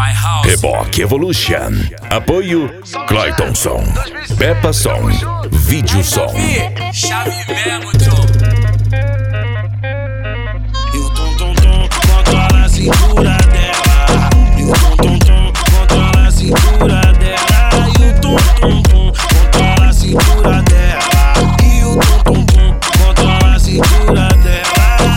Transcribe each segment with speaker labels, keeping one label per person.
Speaker 1: Reboque Evolution. Apoio Claytonson, Peppa Som, Vídeo Som.
Speaker 2: Chave mesmo, tio.
Speaker 3: E o tom controla a cintura dela. E o tom controla a cintura dela. E o tom controla a cintura dela. E o tom controla a cintura dela.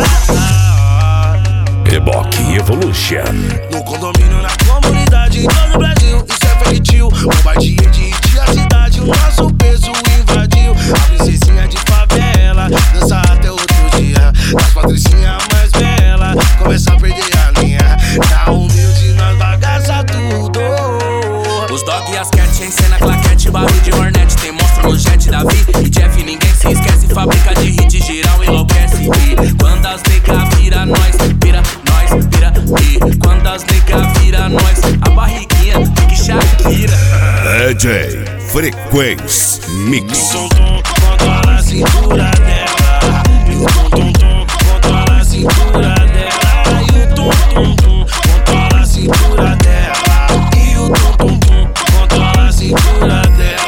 Speaker 1: Reboque Evolution.
Speaker 3: No condomínio, na comunidade, em todo o Brasil, isso é feitio. Bombardeia de a cidade, o nosso peso invadiu. A princesinha de favela dança até outro dia. Das patricinhas mais bela começa a perder a linha. Na humilde nós bagaça tudo.
Speaker 2: Os dog e as cat em cena, claquete, barulho de hornet. Tem monstro no jet, Davi e Jeff, ninguém se esquece. Fábrica de hit, geral enlouquece. E quando as nega vira nós, vira nós, vira. E quando as nega vira nós, a barriguinha que Shakira.
Speaker 1: DJ Frequência Mix.
Speaker 3: O tom controla a cintura dela. E o tom controla a cintura dela. E o tom controla a cintura dela. E o tom controla a cintura dela.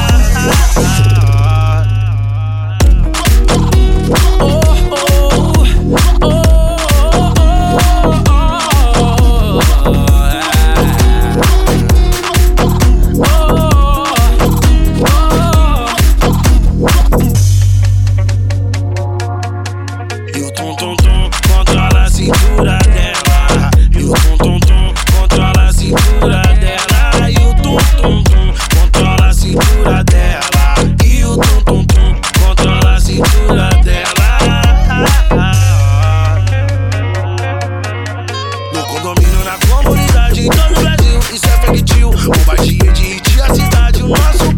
Speaker 3: E o tom controla a cintura dela. E o tom controla a cintura dela. E o tom controla a cintura dela. E o tom controla a cintura dela. No condomínio, na comunidade, em todo o Brasil, isso é feitio. Bombardeia de a cidade, o nosso